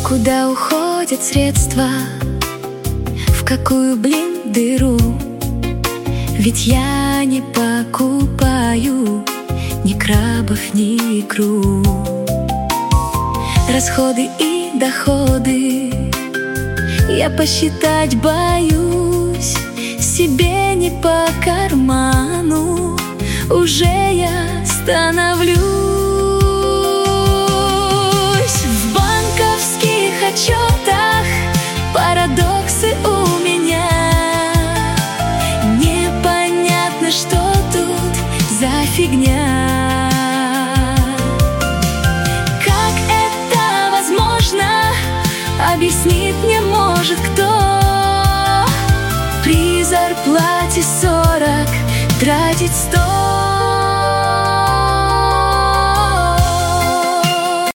Куда уходят средства, в какую, блин, дыру? Ведь я не покупаю ни крабов, ни икру. Расходы и доходы я посчитать боюсь, себе не по карману уже я становлюсь. В банковских отчетах парадоксы у меня. Непонятно, что тут за фигня. Как это возможно, объяснит мне может кто. При зарплате 40 тратить 100.